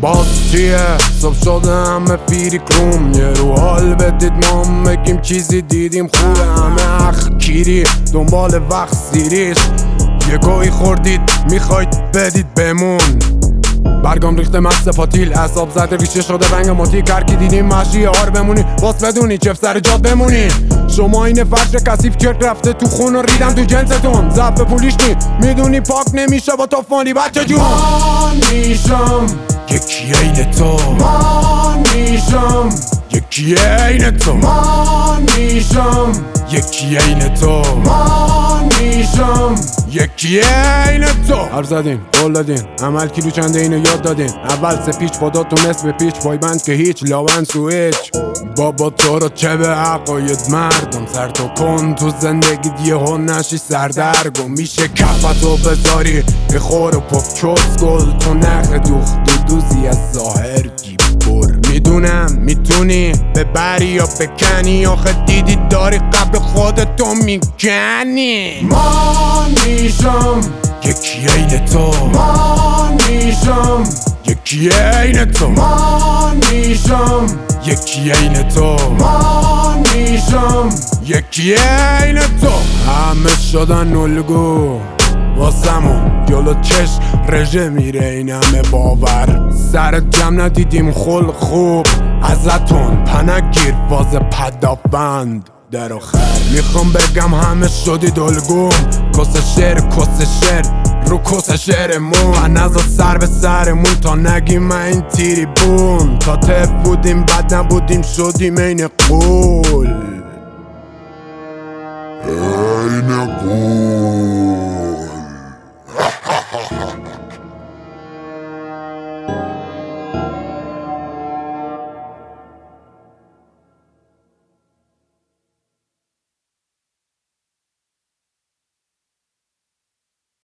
باز چیه صبح شده همه فیری کروم یه رو حال بدید ما بگیم چیزی دیدیم خوبه همه اخ کیری دنبال وقت سیریش یه گویی خوردید میخواید بدید بمون برگام ریخته مست پاتیل اعصاب زده ریشه شده رنگ ماتی کرکی دیدیم مشی آر بمونی باز بدونی چف سر جاد بمونی شما این فجر کثیف کرد رفته تو خون و ریدم تو جنستون ضعف پولیش نی میدونی پاک نمیشه با توفانی بچه جون من میشم یکی عین تو من میشم یکی عین تو من میشم یکی عین تو من میشم یکی عین تو حرف زدین قول دادین عمل کیلو چنده اینو یاد دادین اول سه پیچ پادا تو نصف پیچ پایبند که هیچ لاون سویچ بابا تو رو چه به عقاید مردم سر تو کن تو زندگی یهو نشی سردرگم میشه کفتو بذاری به خور و پف چوس گل تو نخ دوخت و دوزی از ظاهر گیبور میدونم میتونی ببری یا بکنی آخه دیدی داری قبل خودتو میکنی من میشم یکی عین تو من میشم یکی عین تو من میشم یکی عین تو من میشم یکی عین تو همه شدن الگو واسمون جلو چشم رژه میره این همه باور سر جمع ندیدیم خلق خوب ازتون پنگیر فاز پدافند در آخر میخوام بگم همه شدید الگوم کس شعر رو کس شعرمون من نزد سر به سرمون تا نگیم من این تیری بون تا تف بودیم بد نبودیم شدیم این قول